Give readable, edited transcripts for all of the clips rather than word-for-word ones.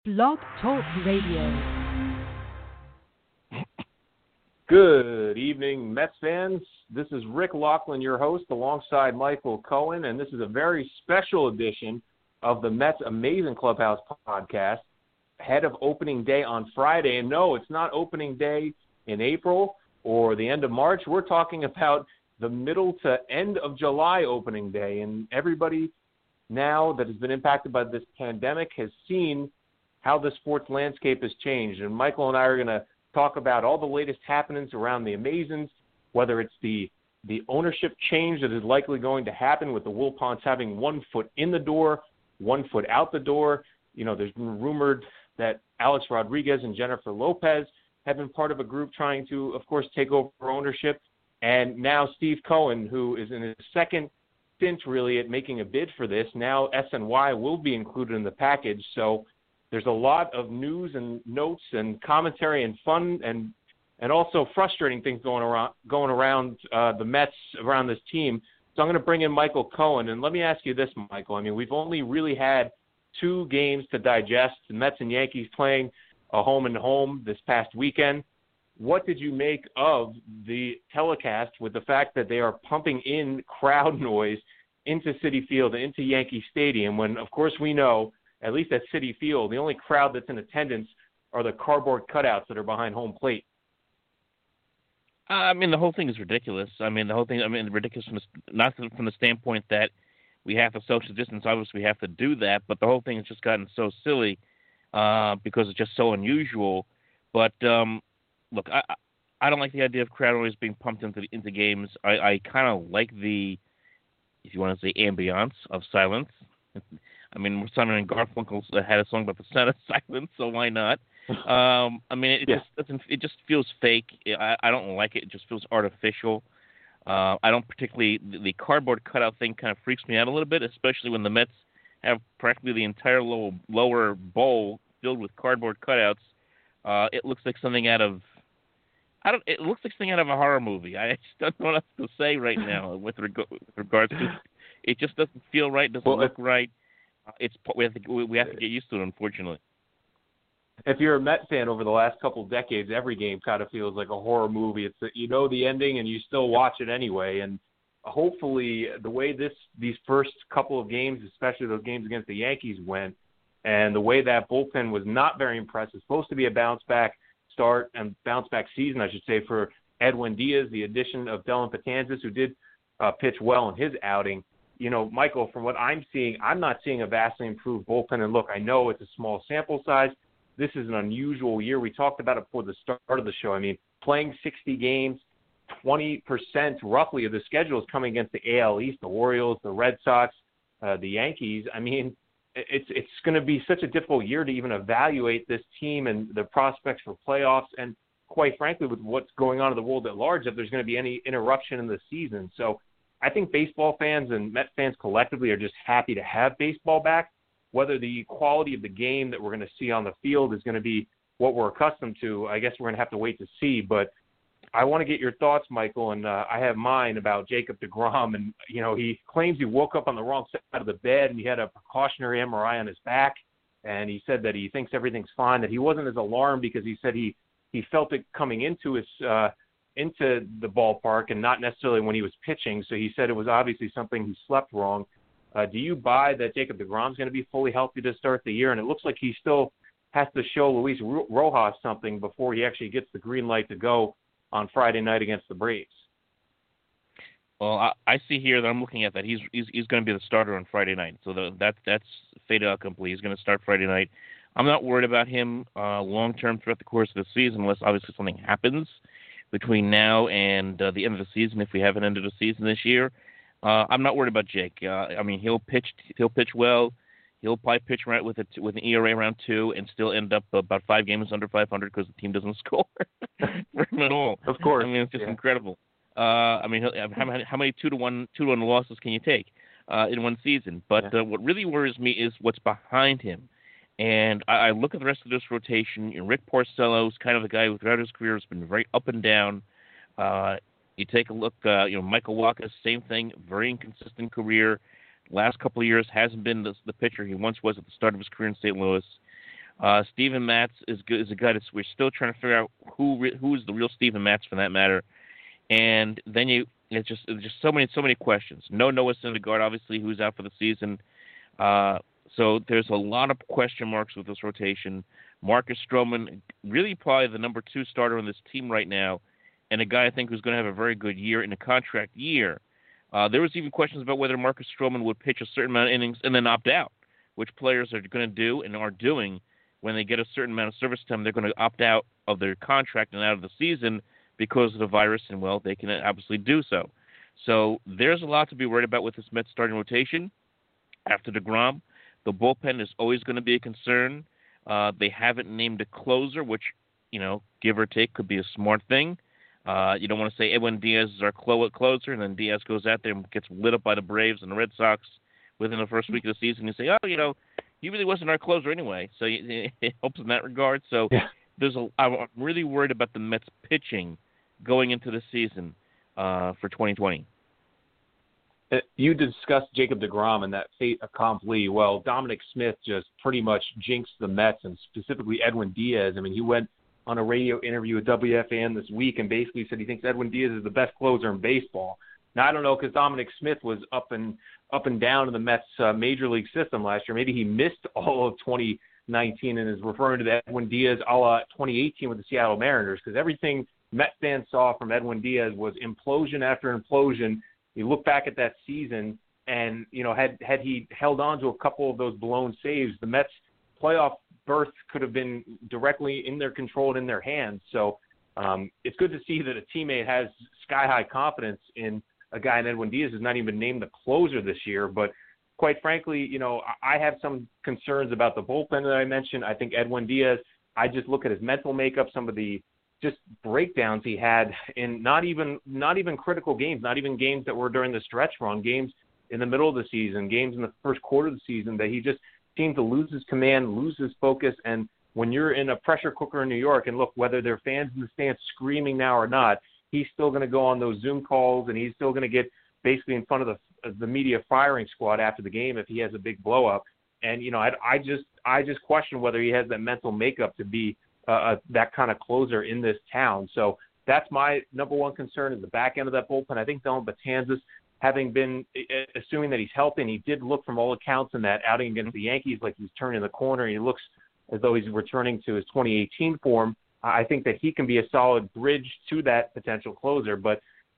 Blog Talk Radio. Good evening, Mets fans. This is Rick Laughlin, your host, alongside Michael Cohen, and this is a very special edition of the Mets Amazing Clubhouse podcast ahead of opening day on Friday. And no, it's not opening day in April or the end of March. We're talking about the middle to end of July opening day, and everybody now that has been impacted by this pandemic has seen how the sports landscape has changed. And Michael and I are going to talk about all the latest happenings around the Amazons, whether it's the ownership change that is likely going to happen with the Wilpons having 1 foot in the door, 1 foot out the door. You know, there's been rumored that Alex Rodriguez and Jennifer Lopez have been part of a group trying to, of course, take over ownership. And now Steve Cohen, who is in his second stint really at making a bid for this, now SNY will be included in the package. So there's a lot of news and notes and commentary and fun and also frustrating things going around the Mets, around this team. So I'm going to bring in Michael Cohen. And let me ask you this, Michael. I mean, we've only really had 2 games to digest, the Mets and Yankees playing a home-and-home this past weekend. What did you make of the telecast with the fact that they are pumping in crowd noise into Citi Field, into Yankee Stadium, when, of course, we know, at least at Citi Field, the only crowd that's in attendance are the cardboard cutouts that are behind home plate? I mean, the whole thing is ridiculous. Ridiculous not from the standpoint that we have to social distance. Obviously, we have to do that, but the whole thing has just gotten so silly because it's just so unusual. But look, I don't like the idea of crowd noise being pumped into games. I kind of like the, if you want to say, ambiance of silence. I mean, Simon and Garfunkel had a song about the sound of silence, so why not? I mean, it just feels fake. I don't like it. It just feels artificial. I don't particularly, the cardboard cutout thing kind of freaks me out a little bit, especially when the Mets have practically the entire lower bowl filled with cardboard cutouts. It looks like something out of, it looks like something out of a horror movie. I just don't know what else to say right now with regards to, it just doesn't feel right, doesn't look right. We have to get used to it, unfortunately. If you're a Met fan over the last couple of decades, every game kind of feels like a horror movie. It's you know the ending and you still watch it anyway. And hopefully the way these first couple of games, especially those games against the Yankees, went, and the way that bullpen was not very impressive, supposed to be a bounce back start and bounce back season, I should say, for Edwin Diaz, the addition of Dellin Betances, who did pitch well in his outing. You know, Michael, from what I'm seeing, I'm not seeing a vastly improved bullpen. And look, I know it's a small sample size. This is an unusual year. We talked about it before the start of the show. I mean, playing 60 games, 20% roughly of the schedule is coming against the AL East, the Orioles, the Red Sox, the Yankees. I mean, it's going to be such a difficult year to even evaluate this team and the prospects for playoffs. And quite frankly, with what's going on in the world at large, if there's going to be any interruption in the season. So I think baseball fans and Met fans collectively are just happy to have baseball back. Whether the quality of the game that we're going to see on the field is going to be what we're accustomed to, I guess we're going to have to wait to see. But I want to get your thoughts, Michael, and I have mine about Jacob deGrom. And, you know, he claims he woke up on the wrong side of the bed and he had a precautionary MRI on his back. And he said that he thinks everything's fine, that he wasn't as alarmed because he said he felt it coming into into the ballpark and not necessarily when he was pitching. So he said it was obviously something he slept wrong. Do you buy that Jacob deGrom's going to be fully healthy to start the year? And it looks like he still has to show Luis Rojas something before he actually gets the green light to go on Friday night against the Braves. Well, I see here that I'm looking at that he's going to be the starter on Friday night. So that's fait accompli. He's going to start Friday night. I'm not worried about him long term throughout the course of the season, unless obviously something happens between now and the end of the season. If we haven't ended the season this year, I'm not worried about Jake. I mean, he'll pitch well. He'll probably pitch right with an ERA around 2 and still end up about 5 games under 500 because the team doesn't score for him at all. Of course, I mean, it's just incredible. I mean, how many 2-1 losses can you take in one season? But what really worries me is what's behind him. And I look at the rest of this rotation. Rick Porcello's kind of the guy who throughout his career has been very up and down. You take a look, Michael Wacha, same thing, very inconsistent career. Last couple of years hasn't been the pitcher he once was at the start of his career in St. Louis. Steven Matz is good. Is a guy that we're still trying to figure out who's the real Steven Matz for that matter. And then it's just so many questions. No Noah Syndergaard, obviously, who's out for the season. So there's a lot of question marks with this rotation. Marcus Stroman, really probably the number 2 starter on this team right now, and a guy I think who's going to have a very good year in a contract year. There was even questions about whether Marcus Stroman would pitch a certain amount of innings and then opt out, which players are going to do and are doing when they get a certain amount of service time. They're going to opt out of their contract and out of the season because of the virus, and, well, they can obviously do so. So there's a lot to be worried about with this Mets starting rotation. After DeGrom, the bullpen is always going to be a concern. They haven't named a closer, which, give or take, could be a smart thing. You don't want to say Edwin Diaz is our closer, and then Diaz goes out there and gets lit up by the Braves and the Red Sox within the first week of the season. You say, he really wasn't our closer anyway. So it helps in that regard. So yeah. I'm really worried about the Mets pitching going into the season for 2020. You discussed Jacob deGrom and that fait accompli. Well, Dominic Smith just pretty much jinxed the Mets, and specifically Edwin Diaz. I mean, he went on a radio interview with WFAN this week and basically said he thinks Edwin Diaz is the best closer in baseball. Now, I don't know, because Dominic Smith was up and down in the Mets major league system last year. Maybe he missed all of 2019 and is referring to the Edwin Diaz a la 2018 with the Seattle Mariners, because everything Met fans saw from Edwin Diaz was implosion after implosion. You look back at that season, and had he held on to a couple of those blown saves, the Mets' playoff berth could have been directly in their control and in their hands. So it's good to see that a teammate has sky-high confidence in a guy in Edwin Diaz who's not even named the closer this year. But quite frankly, I have some concerns about the bullpen that I mentioned. I think Edwin Diaz, I just look at his mental makeup, some of the just breakdowns he had in not even critical games, not even games that were during the stretch run, games in the middle of the season, games in the first quarter of the season, that he just seemed to lose his command, lose his focus. And when you're in a pressure cooker in New York, and look, whether there are fans in the stands screaming now or not, he's still going to go on those Zoom calls, and he's still going to get basically in front of the media firing squad after the game if he has a big blow up. And I just question whether he has that mental makeup to be that kind of closer in this town. So that's my number one concern, is the back end of that bullpen. I think Dellin Betances, assuming that he's healthy, and he did look from all accounts in that outing against the Yankees like he's turning the corner. He looks as though he's returning to his 2018 form. I think that he can be a solid bridge to that potential closer. But,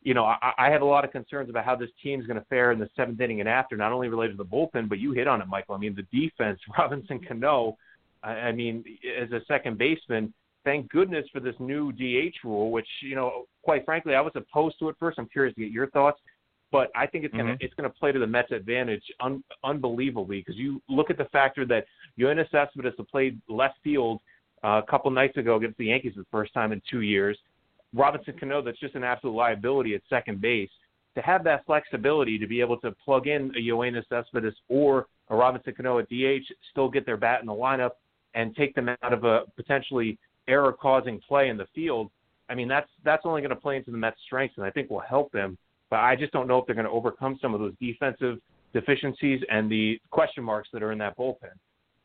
I have a lot of concerns about how this team's going to fare in the 7th inning and after, not only related to the bullpen, but you hit on it, Michael. I mean, the defense, Robinson Cano, I mean, as a second baseman, thank goodness for this new DH rule, which, quite frankly, I was opposed to it first. I'm curious to get your thoughts. But I think it's going to play to the Mets' advantage unbelievably, because you look at the factor that Yoenis Cespedes played left field a couple nights ago against the Yankees for the first time in 2 years. Robinson Cano, that's just an absolute liability at second base. To have that flexibility to be able to plug in a Yoenis Cespedes or a Robinson Cano at DH, still get their bat in the lineup, and take them out of a potentially error-causing play in the field, I mean, that's only going to play into the Mets' strengths, and I think will help them. But I just don't know if they're going to overcome some of those defensive deficiencies and the question marks that are in that bullpen.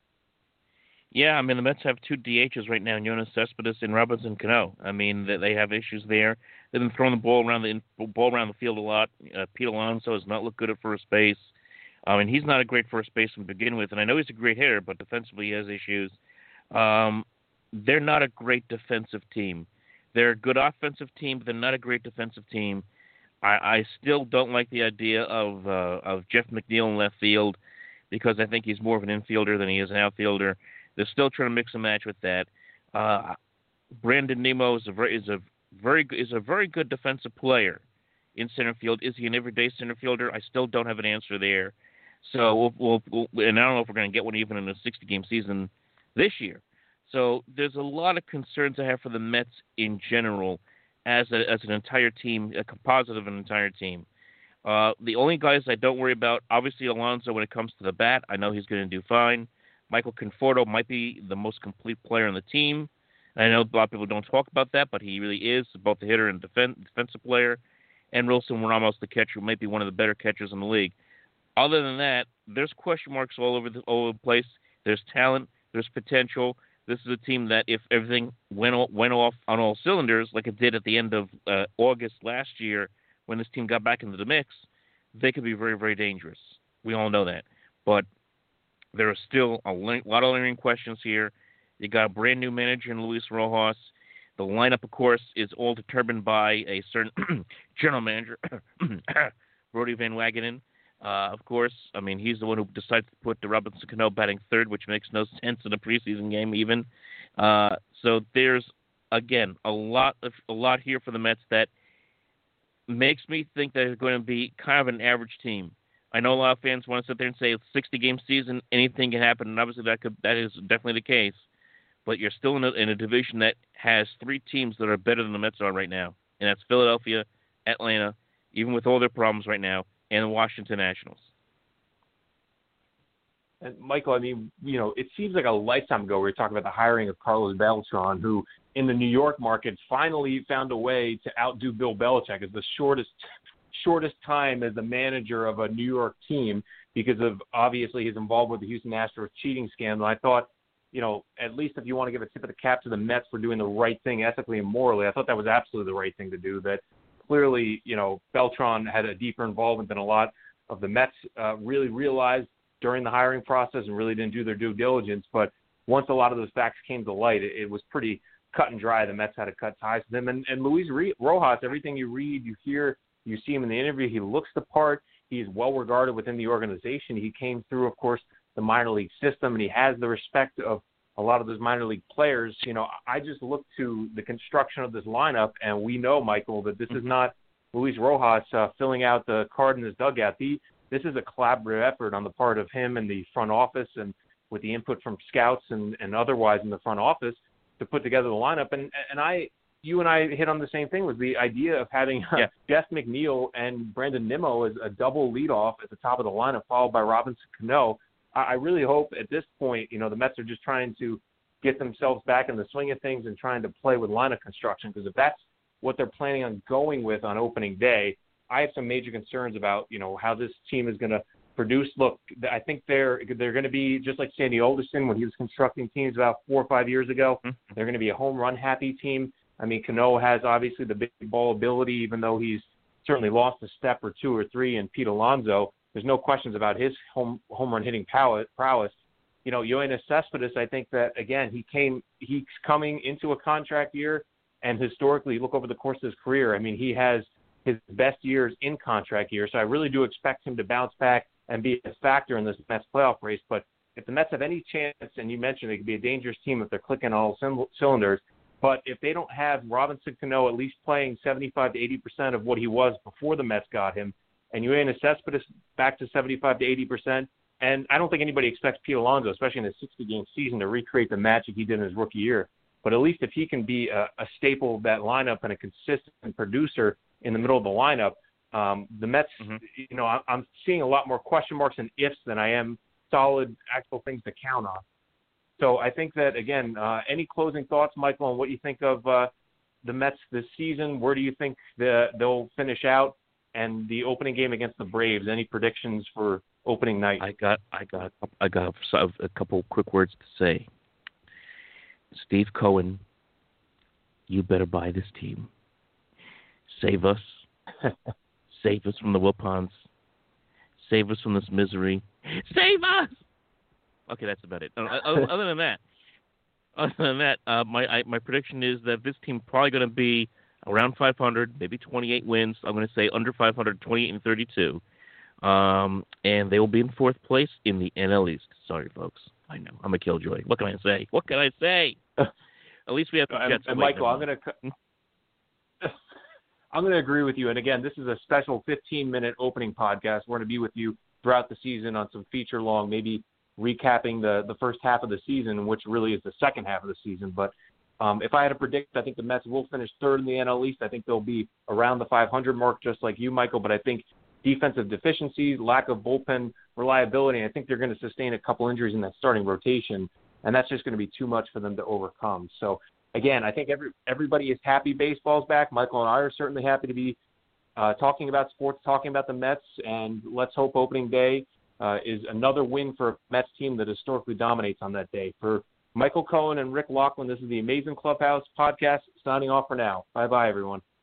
Yeah, I mean, the Mets have 2 DHs right now, Yoenis Cespedes and Robinson Cano. I mean, they have issues there. They've been throwing the ball around the field a lot. Pete Alonso has not looked good at first base. I mean, he's not a great first baseman to begin with, and I know he's a great hitter, but defensively he has issues. They're not a great defensive team. They're a good offensive team, but they're not a great defensive team. I still don't like the idea of Jeff McNeil in left field, because I think he's more of an infielder than he is an outfielder. They're still trying to mix and match with that. Brandon Nimmo is a very good defensive player in center field. Is he an everyday center fielder? I still don't have an answer there. So we'll and I don't know if we're going to get one even in a 60-game season this year. So there's a lot of concerns I have for the Mets in general as an entire team, a composite of an entire team. The only guys I don't worry about, obviously Alonso when it comes to the bat. I know he's going to do fine. Michael Conforto might be the most complete player on the team. I know a lot of people don't talk about that, but he really is, both the hitter and defensive player. And Wilson Ramos, the catcher, might be one of the better catchers in the league. Other than that, there's question marks all over the place. There's talent. There's potential. This is a team that if everything went off on all cylinders like it did at the end of August last year when this team got back into the mix, they could be very, very dangerous. We all know that. But there are still a lot of lingering questions here. You got a brand new manager in Luis Rojas. The lineup, of course, is all determined by a certain general manager, Brodie Van Wagenen. Of course, I mean, he's the one who decides to put the Robinson Cano batting third, which makes no sense in a preseason game even. So there's, again, a lot here for the Mets that makes me think that it's going to be kind of an average team. I know a lot of fans want to sit there and say it's a 60-game season, anything can happen, and obviously that is definitely the case. But you're still in a division that has three teams that are better than the Mets are right now, and that's Philadelphia, Atlanta, even with all their problems right now, and the Washington Nationals. And Michael, I mean, it seems like a lifetime ago we were talking about the hiring of Carlos Beltran, who in the New York market finally found a way to outdo Bill Belichick as the shortest time as the manager of a New York team because of obviously his involvement with the Houston Astros cheating scandal. I thought, at least if you want to give a tip of the cap to the Mets for doing the right thing ethically and morally, I thought that was absolutely the right thing to do. That clearly, Beltran had a deeper involvement than a lot of the Mets really realized during the hiring process and really didn't do their due diligence. But once a lot of those facts came to light, it was pretty cut and dry. The Mets had to cut ties with him. And Luis Rojas, everything you read, you hear, you see him in the interview, he looks the part. He's well regarded within the organization. He came through, of course, the minor league system, and he has the respect of a lot of those minor league players. I just look to the construction of this lineup, and we know, Michael, that this is not Luis Rojas filling out the card in his dugout. This is a collaborative effort on the part of him and the front office and with the input from scouts and otherwise in the front office to put together the lineup. And you and I hit on the same thing, was the idea of having Jeff McNeil and Brandon Nimmo as a double leadoff at the top of the lineup, followed by Robinson Cano. I really hope at this point, the Mets are just trying to get themselves back in the swing of things and trying to play with lineup construction, because if that's what they're planning on going with on opening day, I have some major concerns about, how this team is going to produce. Look, I think they're going to be just like Sandy Alderson when he was constructing teams about 4 or 5 years ago. They're going to be a home run happy team. I mean, Cano has obviously the big ball ability, even though he's certainly lost a step or two or three in Pete Alonso. There's no questions about his home run hitting prowess. Yoenis Cespedes, I think that, again, he's coming into a contract year, and historically, look over the course of his career, I mean, he has his best years in contract years. So I really do expect him to bounce back and be a factor in this Mets playoff race. But if the Mets have any chance, and you mentioned they could be a dangerous team if they're clicking on all cylinders, but if they don't have Robinson Cano at least playing 75 to 80% of what he was before the Mets got him, and Yoenis Cespedes back to 75 to 80%, and I don't think anybody expects Pete Alonso, especially in a 60-game season, to recreate the magic he did in his rookie year. But at least if he can be a staple of that lineup and a consistent producer in the middle of the lineup, the Mets, I'm seeing a lot more question marks and ifs than I am solid, actual things to count on. So I think that, again, any closing thoughts, Michael, on what you think of the Mets this season? Where do you think they'll finish out? And the opening game against the Braves, any predictions for opening night? I got a couple quick words to say. Steve Cohen, you better buy this team. Save us. Save us from the Wilpons. Save us from this misery. Save us! Okay, that's about it. Other than that, my prediction is that this team probably going to be around 500, maybe 28 wins. I'm going to say under 500, 28 and 32. And they will be in fourth place in the NL East. Sorry, folks. I know. I'm a killjoy. What can I say? At least we have the Jets. And Michael, I'm going to agree with you. And again, this is a special 15-minute opening podcast. We're going to be with you throughout the season on some feature-long, maybe recapping the first half of the season, which really is the second half of the season. But if I had to predict, I think the Mets will finish third in the NL East. I think they'll be around the 500 mark, just like you, Michael. But I think defensive deficiencies, lack of bullpen reliability, and I think they're going to sustain a couple injuries in that starting rotation, and that's just going to be too much for them to overcome. So, again, I think everybody is happy baseball's back. Michael and I are certainly happy to be talking about sports, talking about the Mets, and let's hope opening day is another win for a Mets team that historically dominates on that day. For Michael Cohen and Rick Laughlin, this is the Amazing Clubhouse podcast, signing off for now. Bye-bye, everyone.